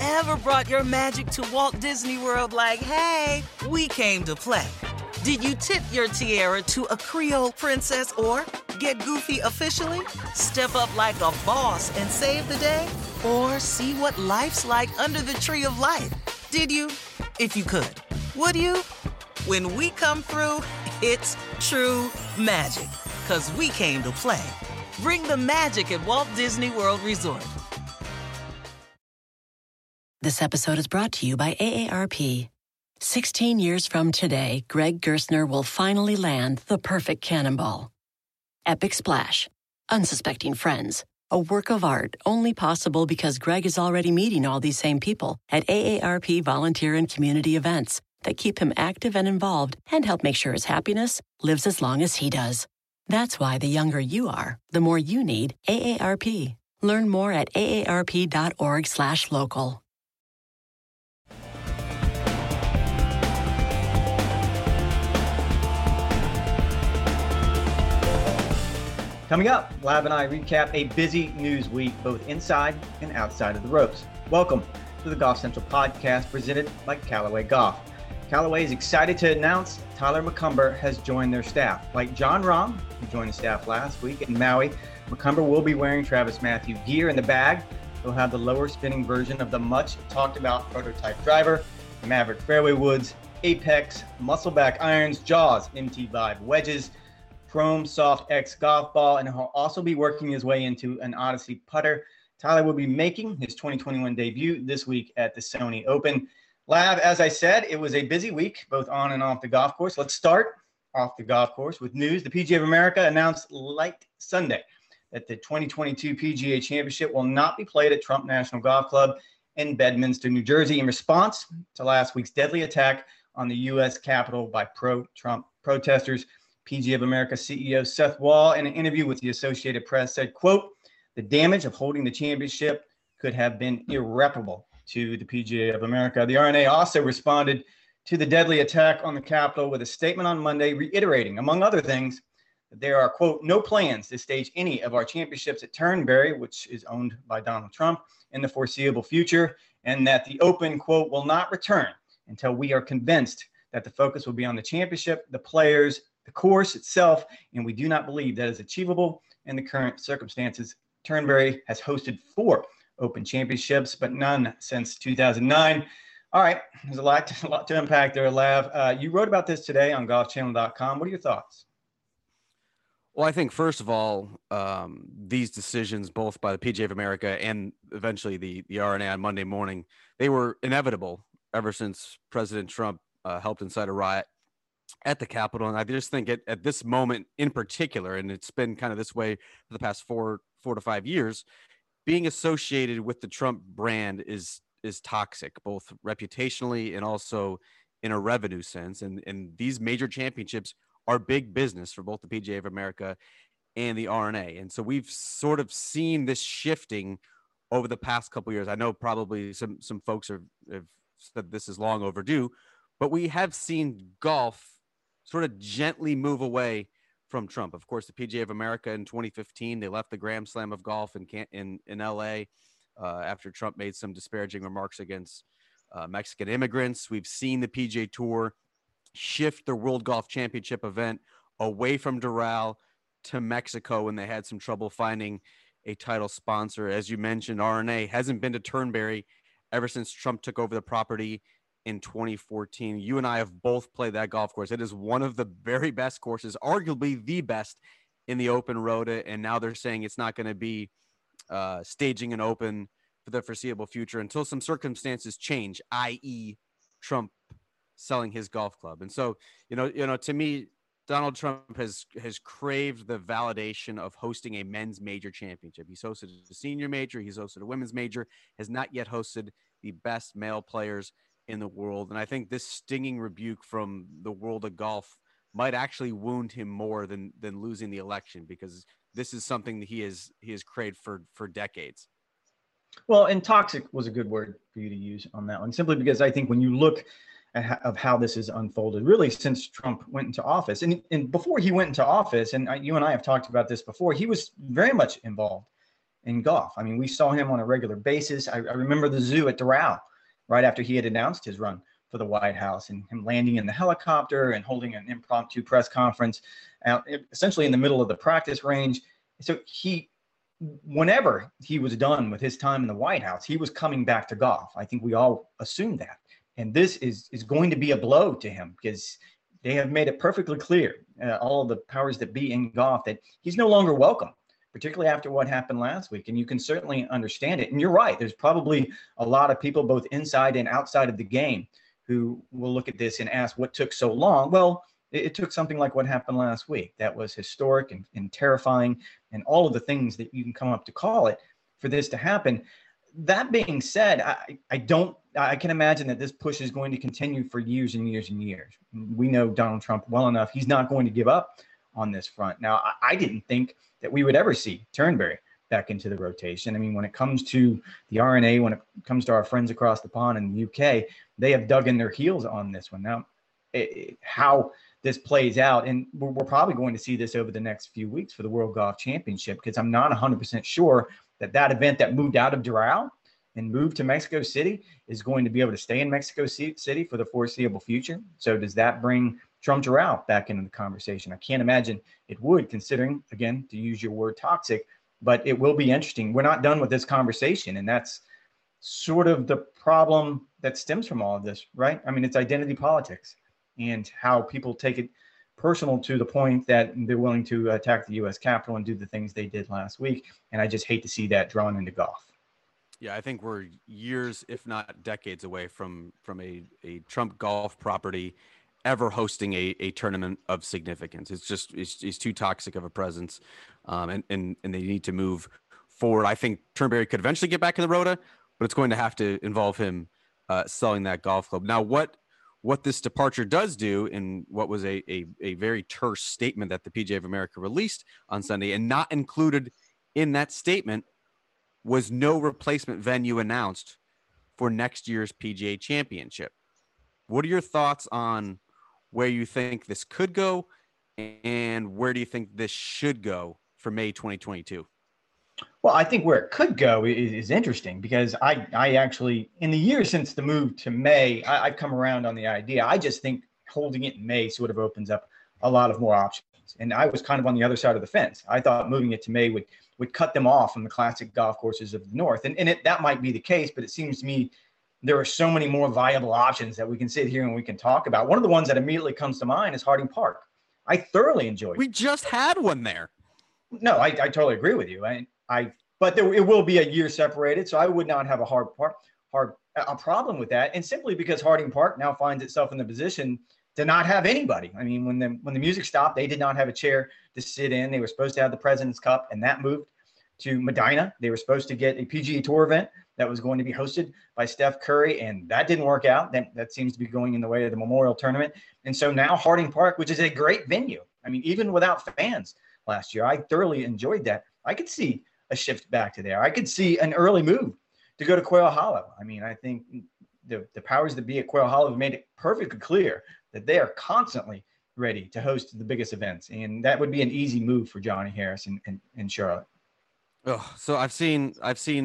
ever brought your magic to Walt Disney World like, hey, we came to play? Did you tip your tiara to a Creole princess or get goofy officially? Step up like a boss and save the day? Or see what life's like under the tree of life? Did you? If you could. Would you? When we come through, it's true magic. 'Cause we came to play. Bring the magic at Walt Disney World Resort. This episode is brought to you by AARP. 16 years from today, Greg Gerstner will finally land the perfect cannonball. Epic Splash. Unsuspecting Friends. A work of art only possible because Greg is already meeting all these same people at AARP volunteer and community events that keep him active and involved and help make sure his happiness lives as long as he does. That's why the younger you are, the more you need AARP. Learn more at aarp.org/local. Coming up, Lav and I recap a busy news week, both inside and outside of the ropes. Welcome to the Golf Central podcast presented by Callaway Golf. Callaway is excited to announce Tyler McCumber has joined their staff. Like Jon Rahm, who joined the staff last week in Maui, McCumber will be wearing Travis Matthew gear in the bag. He'll have the lower spinning version of the much talked about prototype driver, the Maverick fairway woods, Apex, Muscleback irons, Jaws, MT Vibe wedges, Chrome Soft X golf ball, and he'll also be working his way into an Odyssey putter. Tyler will be making his 2021 debut this week at the Sony Open. Lav, as I said, it was a busy week, both on and off the golf course. Let's start off the golf course with news. The PGA of America announced late Sunday that the 2022 PGA Championship will not be played at Trump National Golf Club in Bedminster, New Jersey, in response to last week's deadly attack on the U.S. Capitol by pro-Trump protesters. PGA of America CEO Seth Wall, in an interview with the Associated Press, said, quote, "The damage of holding the championship could have been irreparable to the PGA of America." The R&A also responded to the deadly attack on the Capitol with a statement on Monday reiterating, among other things, that there are, quote, "no plans to stage any of our championships at Turnberry," which is owned by Donald Trump, "in the foreseeable future," and that the Open, quote, "will not return until we are convinced that the focus will be on the championship, the players, the course itself, and we do not believe that is achievable in the current circumstances." Turnberry has hosted 4 Open Championships, but none since 2009. All right, there's a lot to unpack there, Lav. You wrote about this today on golfchannel.com. What are your thoughts? Well, I think, first of all, these decisions, both by the PGA of America and eventually the R&A on Monday morning, they were inevitable ever since President Trump helped incite a riot at the Capitol. And I just think at this moment in particular, and it's been kind of this way for the past four to 5 years, being associated with the Trump brand is toxic, both reputationally and also in a revenue sense. And these major championships are big business for both the PGA of America and the R&A. And so we've sort of seen this shifting over the past couple of years. I know probably some folks have said this is long overdue, but we have seen golf sort of gently move away from Trump. Of course, the PGA of America in 2015, they left the Grand Slam of golf in LA after Trump made some disparaging remarks against Mexican immigrants. We've seen the PGA Tour shift the World Golf Championship event away from Doral to Mexico when they had some trouble finding a title sponsor. As you mentioned, R&A hasn't been to Turnberry ever since Trump took over the property in 2014. You and I have both played that golf course. It is one of the very best courses, arguably the best in the Open road. And now they're saying it's not going to be staging an Open for the foreseeable future until some circumstances change, i.e. Trump selling his golf club. And so, you know, to me, Donald Trump has craved the validation of hosting a men's major championship. He's hosted a senior major. He's hosted a women's major, has not yet hosted the best male players in the world. And I think this stinging rebuke from the world of golf might actually wound him more than losing the election, because this is something that he has craved for decades. Well, and toxic was a good word for you to use on that one, simply because I think when you look at how this has unfolded, really since Trump went into office, and before he went into office, and you and I have talked about this before, he was very much involved in golf. I mean, we saw him on a regular basis. I remember the zoo at Doral right after he had announced his run for the White House, and him landing in the helicopter and holding an impromptu press conference out essentially in the middle of the practice range. So whenever he was done with his time in the White House, he was coming back to golf. I think we all assumed that. And this is going to be a blow to him, because they have made it perfectly clear, all of the powers that be in golf, that he's no longer welcome, particularly after what happened last week. And you can certainly understand it. And you're right. There's probably a lot of people both inside and outside of the game who will look at this and ask what took so long. Well, it took something like what happened last week. That was historic and terrifying, and all of the things that you can come up to call it for this to happen. That being said, I can imagine that this push is going to continue for years and years and years. We know Donald Trump well enough. He's not going to give up on this front. Now, I didn't think that we would ever see Turnberry back into the rotation. I mean, when it comes to the R&A, when it comes to our friends across the pond in the UK, they have dug in their heels on this one. Now, how this plays out, and we're probably going to see this over the next few weeks for the World Golf Championship, because I'm not 100% sure that event that moved out of Doral and moved to Mexico City is going to be able to stay in Mexico City for the foreseeable future. So does that bring Trump Doral back into the conversation? I can't imagine it would, considering, again, to use your word, toxic, but it will be interesting. We're not done with this conversation, and that's sort of the problem that stems from all of this, right? I mean, it's identity politics and how people take it personal to the point that they're willing to attack the U.S. Capitol and do the things they did last week. And I just hate to see that drawn into golf. Yeah, I think we're years, if not decades, away from a Trump golf property ever hosting a tournament of significance. It's too toxic of a presence, and they need to move forward. I think Turnberry could eventually get back in the rota, but it's going to have to involve him selling that golf club. Now, what this departure does do, and what was a very terse statement that the PGA of America released on Sunday, and not included in that statement, was no replacement venue announced for next year's PGA Championship. What are your thoughts on where you think this could go, and where do you think this should go for May 2022? Well, I think where it could go is interesting, because I actually, in the years since the move to May, I've come around on the idea. I just think holding it in May sort of opens up a lot of more options. And I was kind of on the other side of the fence. I thought moving it to May would cut them off from the classic golf courses of the North. And that might be the case, but it seems to me there are so many more viable options that we can sit here and we can talk about. One of the ones that immediately comes to mind is Harding Park. I thoroughly enjoyed it. We just had one there. No, I totally agree with you. But it will be a year separated, so I would not have a problem with that. And simply because Harding Park now finds itself in the position to not have anybody. I mean, when the music stopped, they did not have a chair to sit in. They were supposed to have the President's Cup, and that moved to Medina. They were supposed to get a PGA Tour event that was going to be hosted by Steph Curry, and that didn't work out. That seems to be going in the way of the Memorial Tournament. And so now Harding Park, which is a great venue, I mean, even without fans last year, I thoroughly enjoyed that. I could see a shift back to there. I could see an early move to go to Quail Hollow. I mean, I think the powers that be at Quail Hollow have made it perfectly clear that they are constantly ready to host the biggest events. And that would be an easy move for Johnny Harris and Charlotte. Oh, so I've seen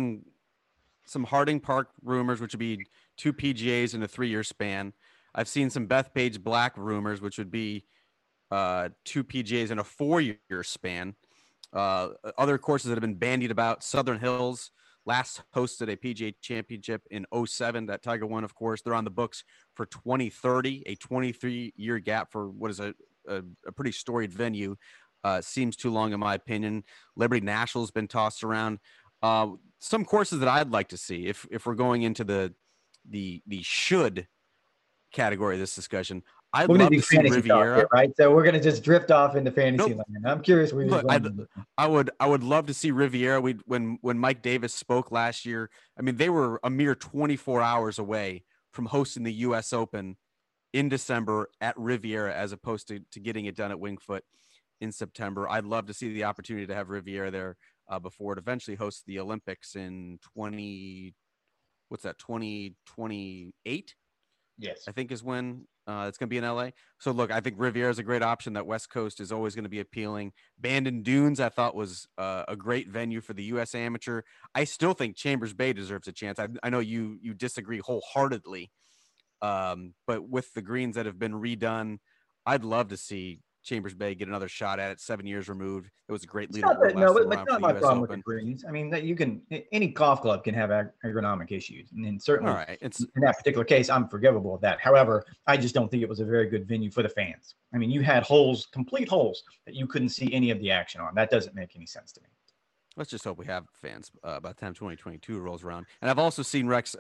some Harding Park rumors, which would be 2 PGAs in a 3-year span. I've seen some Bethpage Black rumors, which would be 2 PGAs in a 4-year span. Other courses that have been bandied about, Southern Hills last hosted a PGA Championship in 2007 that Tiger won, of course. They're on the books for 2030, a 23-year gap for what is a pretty storied venue. Seems too long in my opinion. Liberty National has been tossed around. Some courses that I'd like to see, if we're going into the should category of this discussion, I'd love to see Riviera. Here, right? So we're going to just drift off into fantasy land. I'm curious where you're going. I would love to see Riviera. When Mike Davis spoke last year, I mean, they were a mere 24 hours away from hosting the U.S. Open in December at Riviera, as opposed to getting it done at Winged Foot in September. I'd love to see the opportunity to have Riviera there before it eventually hosts the Olympics in 2028. Yes. I think is when it's going to be in LA. So look, I think Riviera is a great option. That West Coast is always going to be appealing. Bandon Dunes, I thought was a great venue for the U.S. Amateur. I still think Chambers Bay deserves a chance. I know you disagree wholeheartedly, but with the greens that have been redone, I'd love to see Chambers Bay get another shot at it. 7 years removed. It was a great leaderboard last time around for the U.S. Problem Open. with the greens. I mean, that you can any golf club can have ergonomic issues, and certainly All right. in that particular case, I'm forgivable of that. However, I just don't think it was a very good venue for the fans. I mean, you had complete holes that you couldn't see any of the action on. That doesn't make any sense to me. Let's just hope we have fans by the time 2022 rolls around. And I've also seen Rex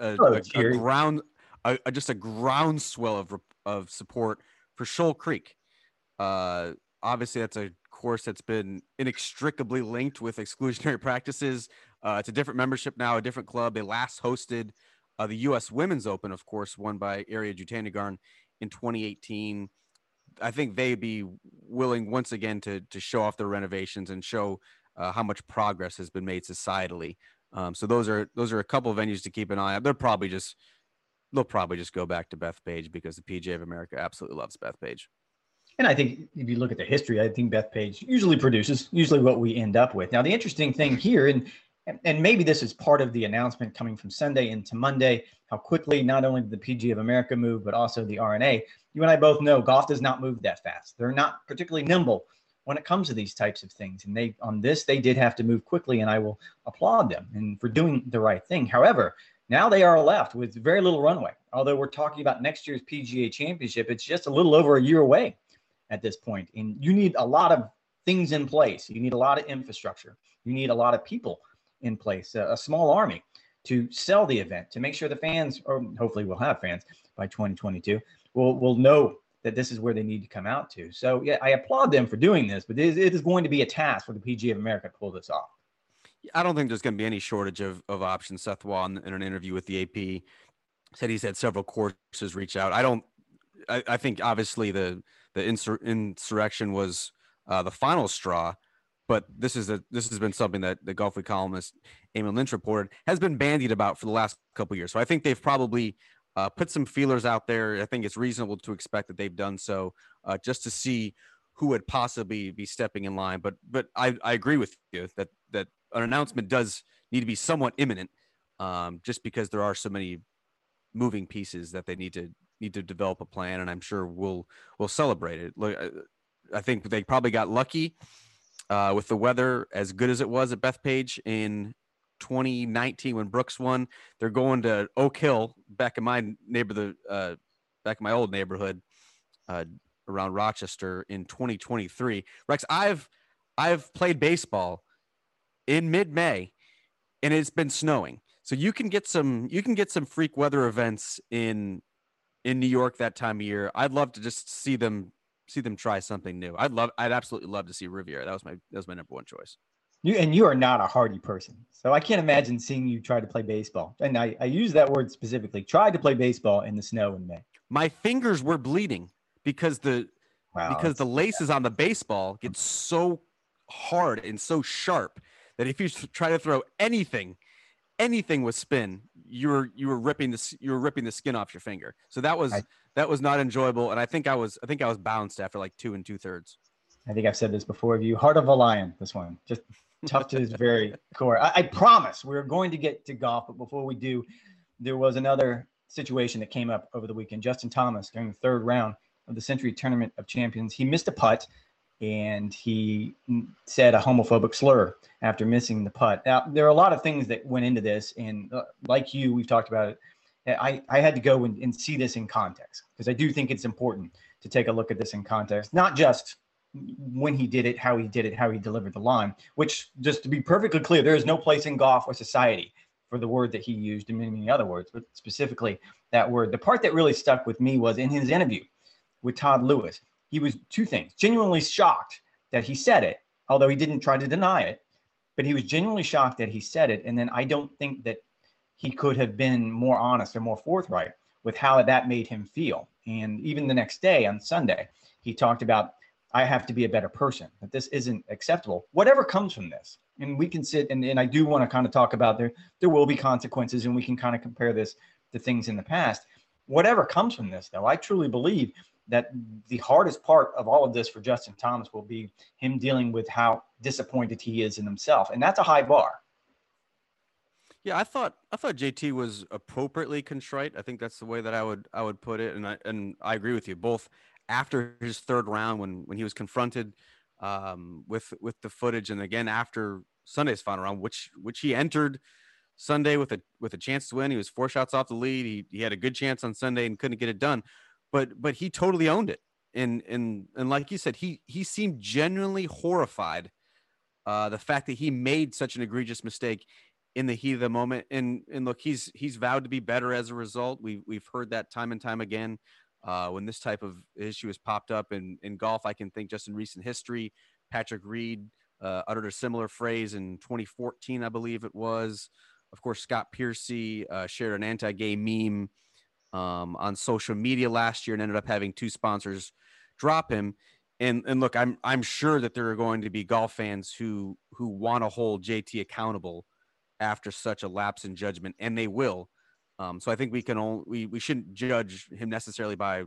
just a groundswell of support for Shoal Creek. Obviously, that's a course that's been inextricably linked with exclusionary practices. It's a different membership now, a different club. They last hosted the U.S. Women's Open, of course, won by Ariya Jutanugarn in 2018. I think they'd be willing once again to show off their renovations and show how much progress has been made societally. So those are a couple of venues to keep an eye on. They'll probably just go back to Bethpage because the PGA of America absolutely loves Bethpage. And I think if you look at the history, I think Bethpage usually produces what we end up with. Now, the interesting thing here, and maybe this is part of the announcement coming from Sunday into Monday, how quickly not only did the PGA of America move, but also the R&A. You and I both know golf does not move that fast. They're not particularly nimble when it comes to these types of things. And they did have to move quickly, and I will applaud them and for doing the right thing. However, now they are left with very little runway. Although we're talking about next year's PGA Championship, it's just a little over a year away at this point. And you need a lot of things in place. You need a lot of infrastructure. You need a lot of people in place, a small army to sell the event, to make sure the fans, or hopefully we'll have fans by 2022, will know that this is where they need to come out to. So yeah, I applaud them for doing this, but it is going to be a task for the PGA of America to pull this off. I don't think there's going to be any shortage of options. Seth Waugh, in an interview with the AP, said he's had several courses reach out. I think obviously the insurrection was the final straw, but this has been something that the Golf Week columnist Eamon Lynch reported has been bandied about for the last couple of years. So I think they've probably put some feelers out there. I think it's reasonable to expect that they've done so just to see who would possibly be stepping in line. But I agree with you that an announcement does need to be somewhat imminent, just because there are so many moving pieces that they need to develop a plan, and I'm sure we'll celebrate it. Look, I think they probably got lucky with the weather as good as it was at Bethpage in 2019 when Brooks won. They're going to Oak Hill, back in my old neighborhood around Rochester in 2023. Rex, I've played baseball in mid-May, and it's been snowing. So you can get some freak weather events in New York that time of year. I'd love to just see them try something new. I'd absolutely love to see Riviera. That was my number one choice. You are not a hardy person, so I can't imagine seeing you try to play baseball. And I use that word specifically. Try to play baseball in the snow in May. My fingers were bleeding because the laces on the baseball get so hard and so sharp that if you try to throw anything with spin, you were ripping the skin off your finger. So that was not enjoyable, and I think I was bounced after like 2 2/3. I think I've said this before of you. Heart of a lion. This one just tough to his very core. I promise we're going to get to golf, but before we do, there was another situation that came up over the weekend. Justin Thomas, during the third round of the Century Tournament of Champions, he missed a putt, and he said a homophobic slur after missing the putt. Now, there are a lot of things that went into this, and like you, we've talked about it. I had to go and see this in context, because I do think it's important to take a look at this in context, not just when he did it, how he delivered the line, which, just to be perfectly clear, there is no place in golf or society for the word that he used and many other words, but specifically that word. The part that really stuck with me was in his interview with Todd Lewis. He was two things: genuinely shocked that he said it, although he didn't try to deny it, but he was genuinely shocked that he said it. And then I don't think that he could have been more honest or more forthright with how that made him feel. And even the next day, on Sunday, he talked about, I have to be a better person, that this isn't acceptable, whatever comes from this. And we can sit, and I do want to kind of talk about there will be consequences, and we can kind of compare this to things in the past. whatever comes from this, though, I truly believe that the hardest part of all of this for Justin Thomas will be him dealing with how disappointed he is in himself. And that's a high bar. Yeah, I thought JT was appropriately contrite. I think that's the way that I would put it, and I agree with you. Both after his third round, when he was confronted with the footage, and again after Sunday's final round, which he entered Sunday with a chance to win. He was 4 shots off the lead. He had a good chance on Sunday and couldn't get it done, but he totally owned it. And like you said, he seemed genuinely horrified the fact that he made such an egregious mistake in the heat of the moment. And look, he's vowed to be better as a result. We've heard that time and time again. When this type of issue has popped up in golf, I can think just in recent history, Patrick Reed uttered a similar phrase in 2014, I believe it was. Of course, Scott Piercy shared an anti-gay meme on social media last year and ended up having 2 sponsors drop him. And look, I'm sure that there are going to be golf fans who want to hold JT accountable after such a lapse in judgment, and they will. So I think we shouldn't judge him necessarily by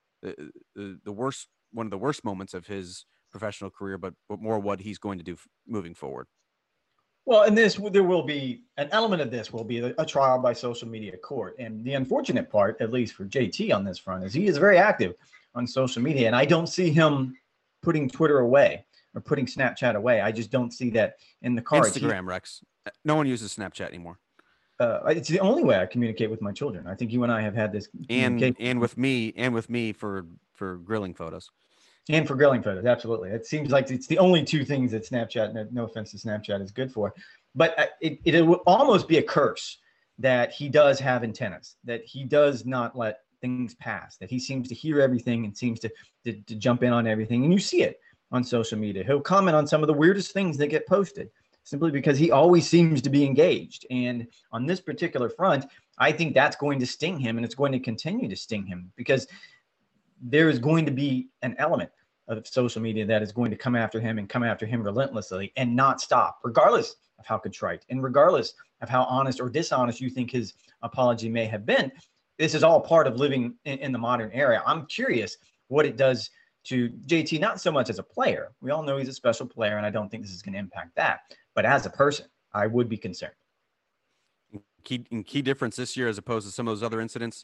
the worst, one of the worst moments of his professional career, but more what he's going to do moving forward. Well, and there will be an element of this will be a trial by social media court. And the unfortunate part, at least for JT on this front, is he is very active on social media. And I don't see him putting Twitter away or putting Snapchat away. I just don't see that in the cards. Instagram, Rex. No one uses Snapchat anymore. It's the only way I communicate with my children. I think you and I have had this. And with me for grilling photos. And for grilling photos, absolutely. It seems like it's the only 2 things that Snapchat, no offense to Snapchat, is good for. But it would almost be a curse that he does have antennas, that he does not let things pass, that he seems to hear everything and seems to jump in on everything. And you see it on social media. He'll comment on some of the weirdest things that get posted simply because he always seems to be engaged. And on this particular front, I think that's going to sting him, and it's going to continue to sting him because there is going to be an element of social media that is going to come after him relentlessly and not stop, regardless of how contrite and regardless of how honest or dishonest you think his apology may have been. This is all part of living in the modern era. I'm curious what it does to JT, not so much as a player. We all know he's a special player, and I don't think this is going to impact that. But as a person, I would be concerned. Key difference this year as opposed to some of those other incidents,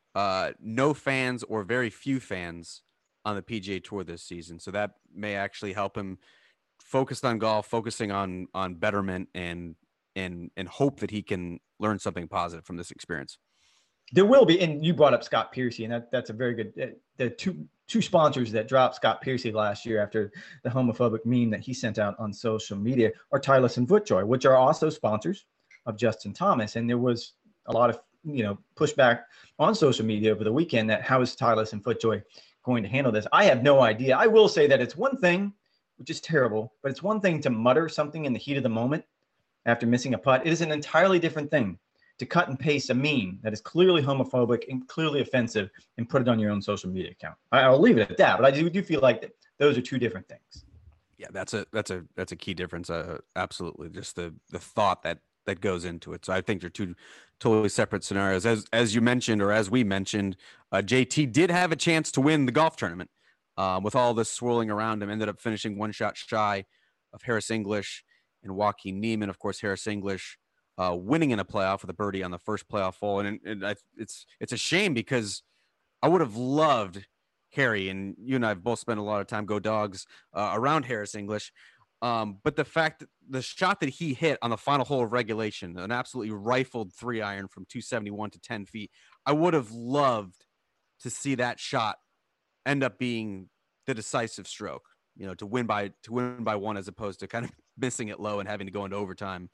no fans or very few fans on the PGA Tour this season. So that may actually help him focused on golf, focusing on betterment and hope that he can learn something positive from this experience. There will be, and you brought up Scott Piercy, and that's a very good. The two sponsors that dropped Scott Piercy last year after the homophobic meme that he sent out on social media are Titleist and FootJoy, which are also sponsors of Justin Thomas. And there was a lot of pushback on social media over the weekend that how is Titleist and FootJoy going to handle this? I have no idea. I will say that it's one thing, which is terrible, but it's one thing to mutter something in the heat of the moment after missing a putt. It is an entirely different thing to cut and paste a meme that is clearly homophobic and clearly offensive and put it on your own social media account. I'll leave it at that, but I do feel like those are 2 different things. Yeah, that's a key difference. Absolutely. Just the thought that goes into it. So I think they're 2 totally separate scenarios. As you mentioned, or as we mentioned, JT did have a chance to win the golf tournament with all this swirling around him. Ended up finishing 1 shot shy of Harris English and Joaquin Niemann. Of course, Harris English winning in a playoff with a birdie on the first playoff hole. And it's a shame because I would have loved Harry, and you and I have both spent a lot of time, go Dogs, around Harris English. But the fact that the shot that he hit on the final hole of regulation, an absolutely rifled 3-iron from 271 to 10 feet, I would have loved to see that shot end up being the decisive stroke, to win by 1 as opposed to kind of missing it low and having to go into overtime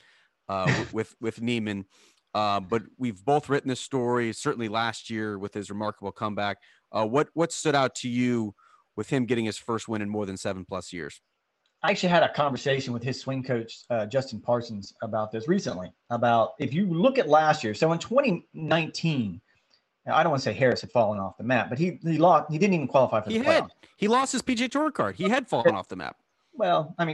with Niemann. But we've both written this story, certainly last year with his remarkable comeback. What stood out to you with him getting his first win in more than 7+ years? I actually had a conversation with his swing coach, Justin Parsons, about this recently, about if you look at last year. So in 2019, I don't want to say Harris had fallen off the map, but he lost. He didn't even qualify for the playoffs. He lost his PGA Tour card. He had fallen off the map. Well, I mean,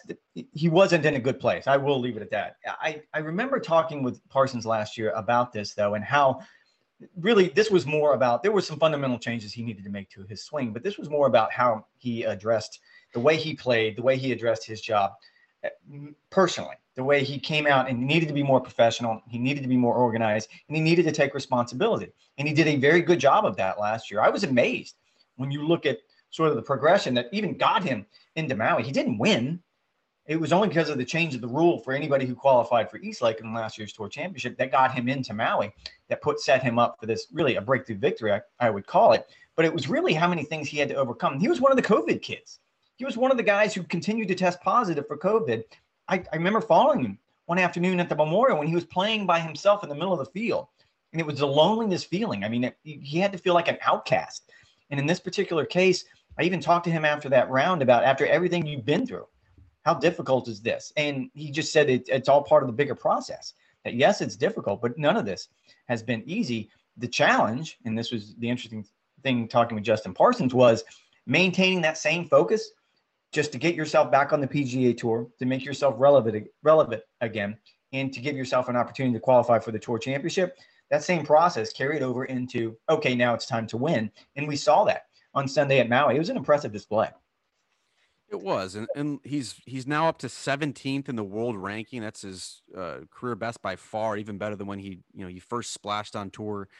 he wasn't in a good place. I will leave it at that. I remember talking with Parsons last year about this, though, and how really, this was more about, there were some fundamental changes he needed to make to his swing, but this was more about how he addressed the way he played, the way he addressed his job personally, the way he came out and needed to be more professional. He needed to be more organized, and he needed to take responsibility. And he did a very good job of that last year. I was amazed when you look at sort of the progression that even got him into Maui. He didn't win. It was only because of the change of the rule for anybody who qualified for East Lake in last year's Tour Championship that got him into Maui, that set him up for this really a breakthrough victory, I would call it. But it was really how many things he had to overcome. He was one of the COVID kids. He was one of the guys who continued to test positive for COVID. I remember following him one afternoon at the Memorial when he was playing by himself in the middle of the field. And it was a loneliness feeling. I mean, he had to feel like an outcast. And in this particular case, I even talked to him after that round about, after everything you've been through, how difficult is this? And he just said it's all part of the bigger process. That yes, it's difficult, but none of this has been easy. The challenge, and this was the interesting thing talking with Justin Parsons, was maintaining that same focus just to get yourself back on the PGA Tour, to make yourself relevant again, and to give yourself an opportunity to qualify for the Tour Championship. That same process carried over into, okay, now it's time to win. And we saw that on Sunday at Maui. It was an impressive display. It was, and he's now up to 17th in the world ranking. That's his career best by far, even better than when he first splashed on tour.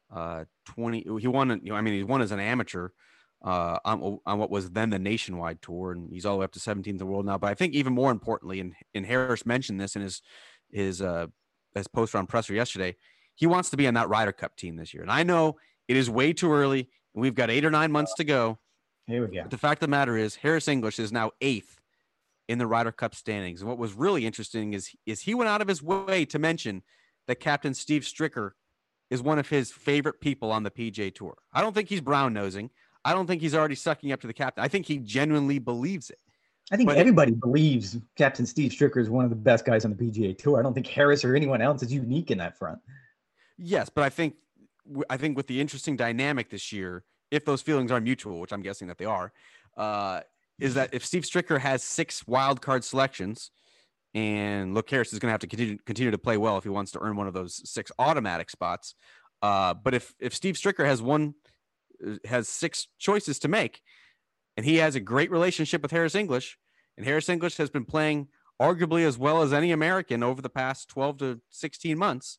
He won, he won as an amateur on what was then the nationwide tour, and he's all the way up to 17th in the world now. But I think even more importantly, and Harris mentioned this in his post round presser yesterday, he wants to be on that Ryder Cup team this year. And I know it is way too early, and we've got 8 or 9 months to go. Here we go. But the fact of the matter is, Harris English is now 8th in the Ryder Cup standings. And what was really interesting is he went out of his way to mention that Captain Steve Stricker is one of his favorite people on the PGA Tour. I don't think he's brown-nosing. I don't think he's already sucking up to the captain. I think he genuinely believes it. I think everybody believes Captain Steve Stricker is one of the best guys on the PGA Tour. I don't think Harris or anyone else is unique in that front. Yes, but I think with the interesting dynamic this year, if those feelings are mutual, which I'm guessing that they are, is that if Steve Stricker has 6 wild card selections, and look, Harris is going to have to continue to play well if he wants to earn one of those 6 automatic spots. But if Steve Stricker has 6 choices to make, and he has a great relationship with Harris English, and Harris English has been playing arguably as well as any American over the past 12 to 16 months,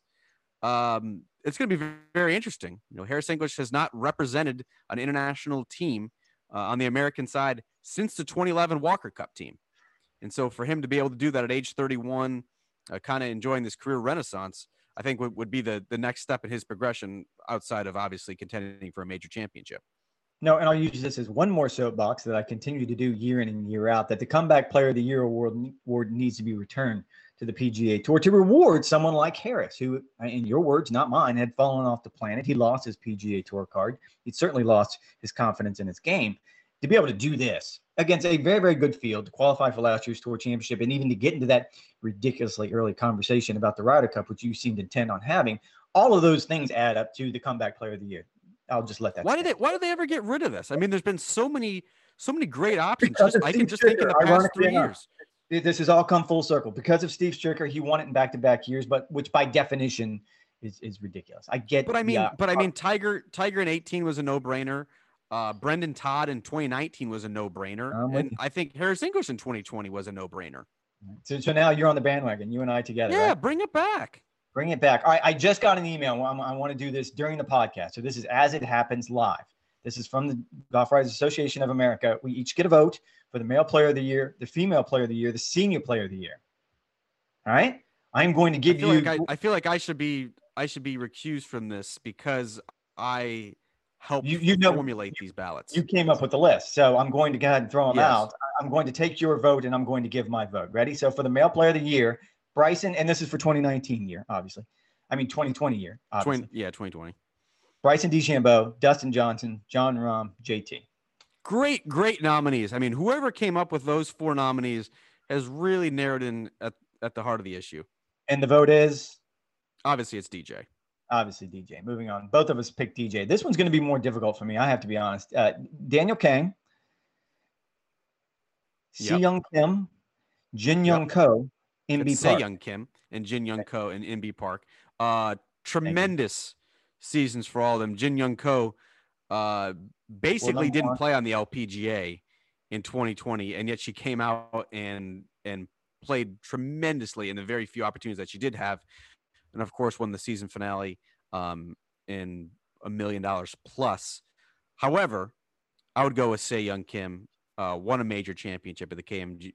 it's going to be very interesting. Harris English has not represented an international team on the American side since the 2011 Walker Cup team. And so for him to be able to do that at age 31, kind of enjoying this career renaissance, I think would be the next step in his progression outside of obviously contending for a major championship. No, and I'll use this as one more soapbox that I continue to do year in and year out, that the Comeback Player of the Year award needs to be returned to the PGA Tour to reward someone like Harris, who, in your words, not mine, had fallen off the planet. He lost his PGA Tour card. He'd certainly lost his confidence in his game. To be able to do this against a very, very good field, to qualify for last year's Tour Championship, and even to get into that ridiculously early conversation about the Ryder Cup, which you seemed intent on having, all of those things add up to the Comeback Player of the Year. I'll just let that. Why did they ever get rid of this? I mean, there's been so many great options. I can just think in the past 3 years. This has all come full circle because of Steve Stricker. He won it in back-to-back years, but which by definition is ridiculous. I get, but I mean, Tiger in 18 was a no-brainer. Brendan Todd in 2019 was a no-brainer, and I think Harris English in 2020 was a no-brainer. So now you're on the bandwagon, you and I together. Yeah, right? Bring it back. Bring it back. All right, I just got an email. I want to do this during the podcast. So this is as it happens live. This is from the Golf Writers Association of America. We each get a vote for the male player of the year, the female player of the year, the senior player of the year. All right. I'm going to give you. I feel like I should be recused from this because I helped formulate these ballots. You came up with the list, so I'm going to go ahead and throw them out. I'm going to take your vote and I'm going to give my vote. Ready? So for the male player of the year, Bryson, and this is for 2019 year, obviously. I mean 2020 year, obviously. 2020. Bryson DeChambeau, Dustin Johnson, Jon Rahm, JT. Great nominees. I mean, whoever came up with those 4 nominees has really narrowed in at the heart of the issue. And the vote is? Obviously, it's DJ. Obviously, DJ. Moving on. Both of us picked DJ. This one's going to be more difficult for me. I have to be honest. Daniel Kang, Si Young Kim, Jin Young Ko, MB Park. Si Young Kim and Jin Young Ko in MB Park. Tremendous seasons for all of them. Jin Young Ko basically didn't one. play on the LPGA in 2020, and yet she came out and played tremendously in the very few opportunities that she did have, and of course won the season finale in $1 million plus. However, I would go with Sei Young Kim. Won a major championship at the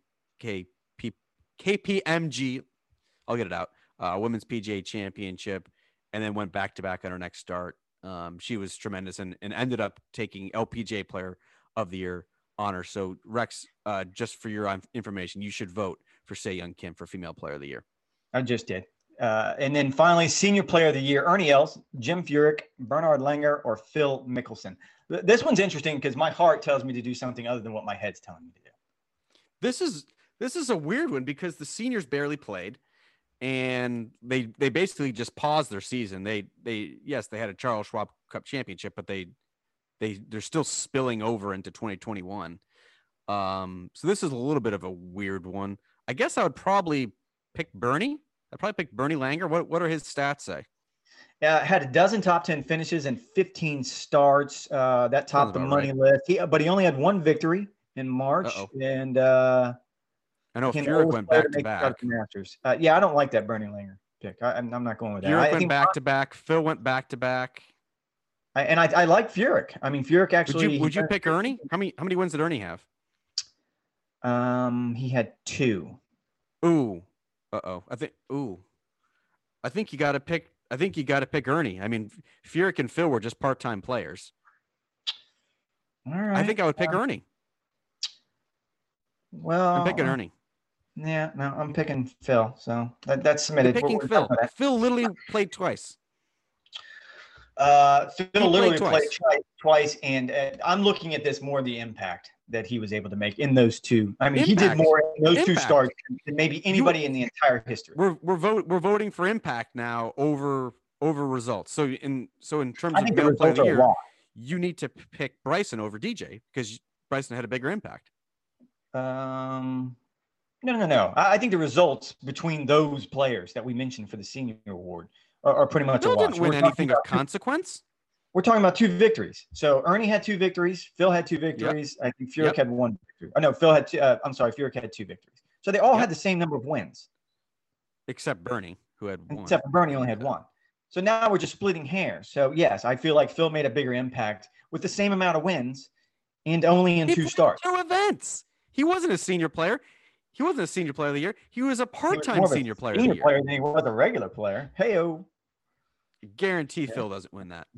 KPMG. I'll get it out. Women's PGA Championship, and then went back to back on her next start. She was tremendous and ended up taking LPGA Player of the Year honor. So Rex, just for your information, you should vote for Sei Young Kim for Female Player of the Year. I just did. And then finally, Senior Player of the Year: Ernie Els, Jim Furyk, Bernhard Langer, or Phil Mickelson. This one's interesting because my heart tells me to do something other than what my head's telling me to do. This is a weird one because the seniors barely played, and they basically just paused their season. They had a Charles Schwab Cup championship, but they're still spilling over into 2021. So this is a little bit of a weird one. I guess I would probably pick Bernie. I'd probably pick Bernie Langer. What are his stats say? Had a dozen top 10 finishes and 15 starts. That topped the money list. But he only had one victory in March. Uh-oh. And I know Furyk went back to back. Masters. Yeah, I don't like that Bernie Langer pick. I'm not going with that. Furyk went back to back. Phil went back to back. I like Furyk. I mean, Furyk actually. Would you pick Ernie? How many wins did Ernie have? He had 2. Ooh. Uh-oh. I think you got to pick. I think you got to pick Ernie. I mean, Furyk and Phil were just part-time players. All right. I think I would pick Ernie. Well, I'm picking Ernie. Yeah, no, I'm picking Phil. So that's submitted. You're picking Phil. Phil literally played twice. Phil literally played twice, and I'm looking at this more the impact that he was able to make in those two. I mean, he did more in those two starts than maybe anybody in the entire history. We're voting for impact now over results. So in terms of the Player of the Year, you need to pick Bryson over DJ because Bryson had a bigger impact. No. I think the results between those players that we mentioned for the senior award are pretty much a wash. Didn't win anything of consequence. We're talking about 2 victories. So Ernie had 2 victories. Phil had 2 victories. Yep. I think Furyk had 1 victory. Oh, no, Phil had 2. Furyk had 2 victories. So they all had the same number of wins. Except Bernie, who had 1. Except for Bernie only had 1. So now we're just splitting hairs. So, yes, I feel like Phil made a bigger impact with the same amount of wins and only in 2 starts. 2 events. He wasn't a senior player. He wasn't a Senior Player of the Year. He was a part-time Senior Player of the Year. Senior player than he was a regular player. Hey-o. Guarantee Phil doesn't win that.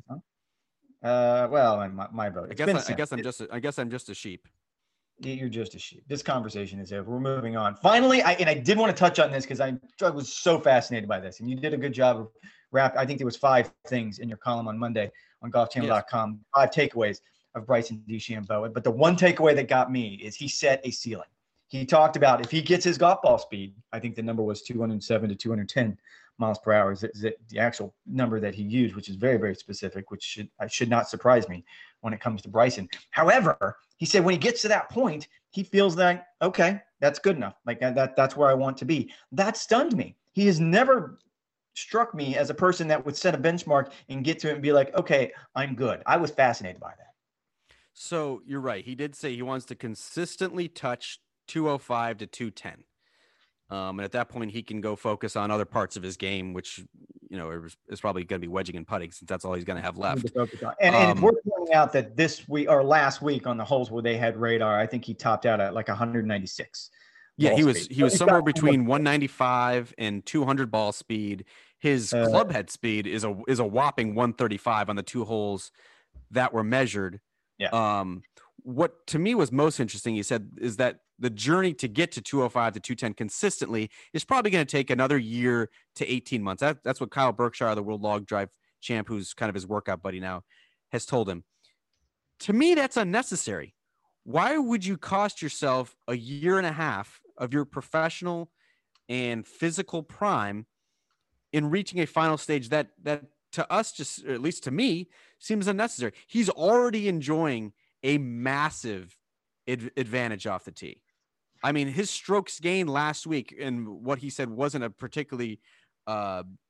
Well, my vote. I guess I'm just a sheep. You're just a sheep. This conversation is over. We're moving on. Finally, I did want to touch on this because I was so fascinated by this, and you did a good job of I think there was 5 things in your column on Monday on golfchannel.com. 5 takeaways of Bryson DeChambeau. But the one takeaway that got me is he set a ceiling. He talked about if he gets his golf ball speed, I think the number was 207 to 210 miles per hour is the actual number that he used, which is very, very specific, which should not surprise me when it comes to Bryson. However, he said when he gets to that point, he feels like, okay, that's good enough. Like that's where I want to be. That stunned me. He has never struck me as a person that would set a benchmark and get to it and be like, okay, I'm good. I was fascinated by that. So you're right. He did say he wants to consistently touch 205 to 210. And at that point, he can go focus on other parts of his game, which, is probably going to be wedging and putting since that's all he's going to have left. And we're pointing out that this week or last week on the holes where they had radar, I think he topped out at like 196. Yeah, he was somewhere between 195 and 200 ball speed. His club head speed is a whopping 135 on the 2 holes that were measured. Yeah. What to me was most interesting, he said, is that the journey to get to 205 to 210 consistently is probably going to take another year to 18 months. That's what Kyle Berkshire, the World Log Drive champ, who's kind of his workout buddy now, has told him. To me, that's unnecessary. Why would you cost yourself a year and a half of your professional and physical prime in reaching a final stage that to us, just at least to me, seems unnecessary? He's already enjoying a massive advantage off the tee. I mean, his strokes gained last week, and what he said wasn't a particularly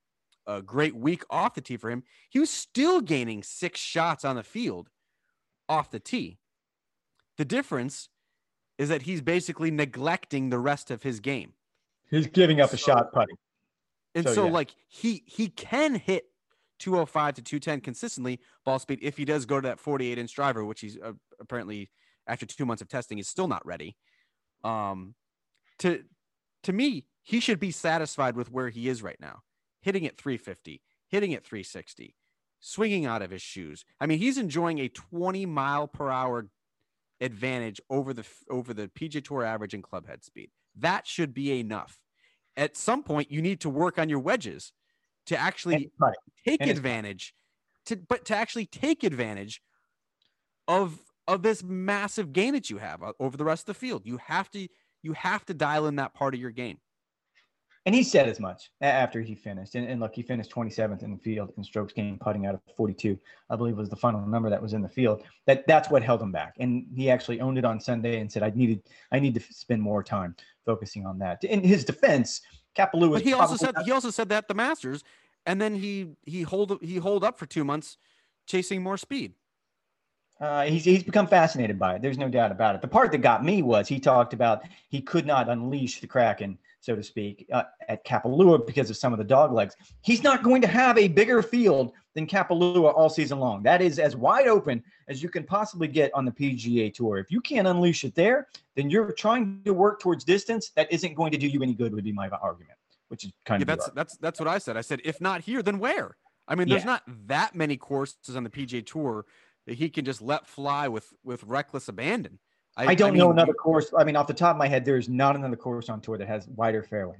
a great week off the tee for him, he was still gaining 6 shots on the field off the tee. The difference is that he's basically neglecting the rest of his game. He's giving up a shot putting. And so like he can hit 205 to 210 consistently ball speed if he does go to that 48-inch driver, which he's apparently after 2 months of testing is still not ready. To me, he should be satisfied with where he is right now, hitting at 350, hitting at 360, swinging out of his shoes. I mean, he's enjoying a 20-mile-per-hour advantage over the PGA Tour average in club head speed. That should be enough. At some point, you need to work on your wedges to actually take advantage of this massive gain that you have over the rest of the field. You have to dial in that part of your game. And he said as much after he finished. And look, he finished 27th in the field in strokes gained putting out of 42, I believe was the final number that was in the field. That's what held him back. And he actually owned it on Sunday and said, I need to spend more time focusing on that. In his defense, Kapalua. But he also said that at the Masters, and then he holed up for 2 months chasing more speed. He's become fascinated by it. There's no doubt about it. The part that got me was he talked about he could not unleash the Kraken, so to speak, at Kapalua because of some of the dog legs. He's not going to have a bigger field than Kapalua all season long. That is as wide open as you can possibly get on the PGA Tour. If you can't unleash it there, then you're trying to work towards distance that isn't going to do you any good, would be my argument, which is kind of that's what I said. I said, if not here, then where? I mean, there's not that many courses on the PGA Tour that he can just let fly with reckless abandon. I don't know another course. I mean, off the top of my head, there's not another course on tour that has wider fairways.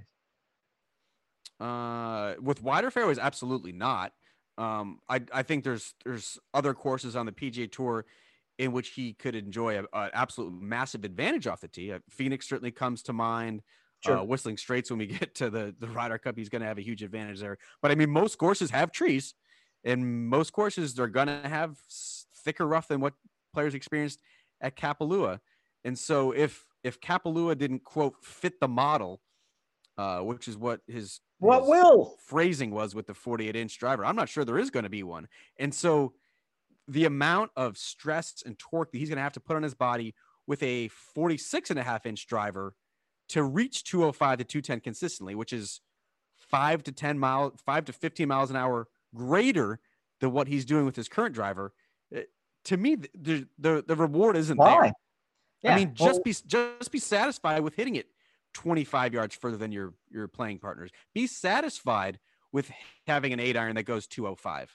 With wider fairways, absolutely not. I think there's other courses on the PGA Tour in which he could enjoy an absolute massive advantage off the tee. Phoenix certainly comes to mind. Sure. Whistling Straits, when we get to the Ryder Cup, he's going to have a huge advantage there. But I mean, most courses have trees, and most courses they're going to have thicker rough than what players experienced at Kapalua. And so if Kapalua didn't, quote, fit the model, which is what his phrasing was with the 48-inch driver, I'm not sure there is going to be one. And so the amount of stress and torque that he's going to have to put on his body with a 46.5-inch driver to reach 205 to 210 consistently, which is 5 to 15 miles an hour greater than what he's doing with his current driver. To me, the reward isn't there. Yeah. I mean, just be satisfied with hitting it 25 yards further than your playing partners. Be satisfied with having an 8-iron that goes 205.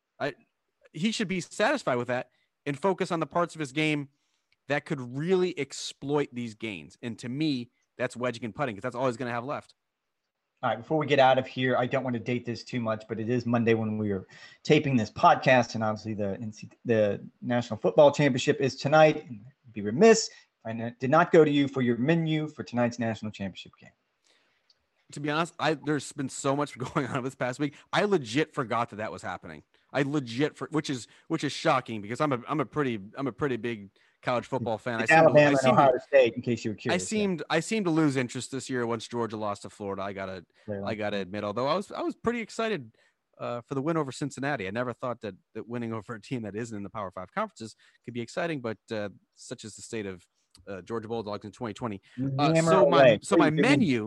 He should be satisfied with that and focus on the parts of his game that could really exploit these gains. And to me, that's wedging and putting, because that's all he's going to have left. All right, before we get out of here, I don't want to date this too much, but it is Monday when we are taping this podcast, and obviously the National Football Championship is tonight. And I'd be remiss if I did not go to you for your menu for tonight's National Championship game. To be honest, there's been so much going on this past week. I legit forgot that was happening. Which is shocking, because I'm a pretty big college football fan. Alabama and Ohio State, in case you were curious. I seemed to lose interest this year once Georgia lost to Florida. I gotta admit, although I was pretty excited for the win over Cincinnati. I never thought that winning over a team that isn't in the Power 5 conferences could be exciting, but such is the state of Georgia Bulldogs in 2020. So my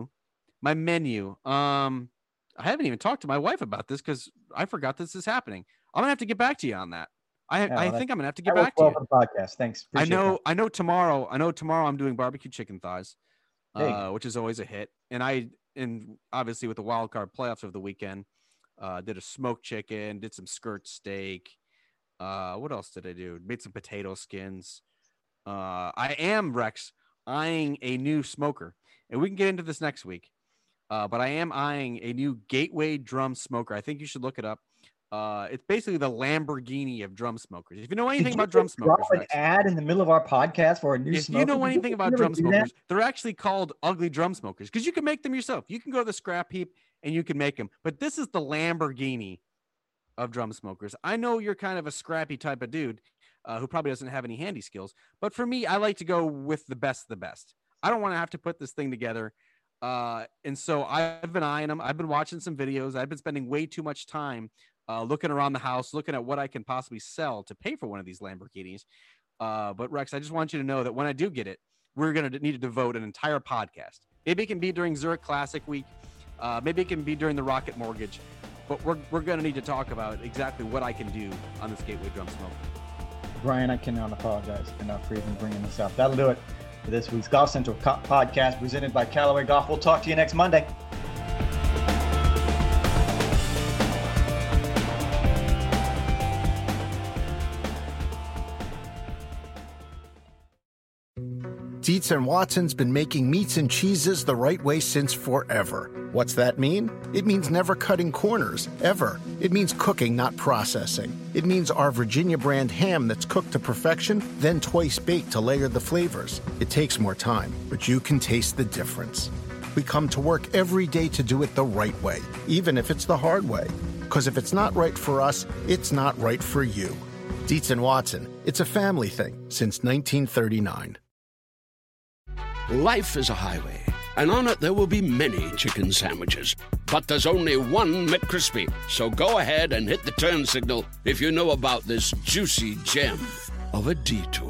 menu. I haven't even talked to my wife about this because I forgot this is happening. I'm gonna have to get back to you on that. I think I'm gonna have to get back to you. Podcast. Thanks. I know tomorrow I'm doing barbecue chicken thighs, which is always a hit. And obviously with the wild card playoffs of the weekend, did a smoked chicken, did some skirt steak. What else did I do? Made some potato skins. I am, Rex, eyeing a new smoker, and we can get into this next week. But I am eyeing a new Gateway drum smoker. I think you should look it up. It's basically the Lamborghini of drum smokers. If you know anything about drum smokers, drop an ad in the middle of our podcast for a new smoker. If you know anything about drum smokers, they're actually called ugly drum smokers because you can make them yourself. You can go to the scrap heap and you can make them. But this is the Lamborghini of drum smokers. I know you're kind of a scrappy type of dude who probably doesn't have any handy skills. But for me, I like to go with the best of the best. I don't want to have to put this thing together. And so I've been eyeing them. I've been watching some videos. I've been spending way too much time looking around the house, looking at what I can possibly sell to pay for one of these Lamborghinis. But Rex, I just want you to know that when I do get it, we're going to need to devote an entire podcast. Maybe it can be during Zurich Classic Week. Maybe it can be during the Rocket Mortgage. But we're going to need to talk about exactly what I can do on this Gateway Drum Smoke. Brian, I cannot apologize enough for even bringing this up. That'll do it for this week's Golf Central podcast presented by Callaway Golf. We'll talk to you next Monday. Dietz & Watson's been making meats and cheeses the right way since forever. What's that mean? It means never cutting corners, ever. It means cooking, not processing. It means our Virginia brand ham that's cooked to perfection, then twice baked to layer the flavors. It takes more time, but you can taste the difference. We come to work every day to do it the right way, even if it's the hard way. Because if it's not right for us, it's not right for you. Dietz & Watson, it's a family thing since 1939. Life is a highway, and on it there will be many chicken sandwiches. But there's only one McCrispy. So go ahead and hit the turn signal if you know about this juicy gem of a detour.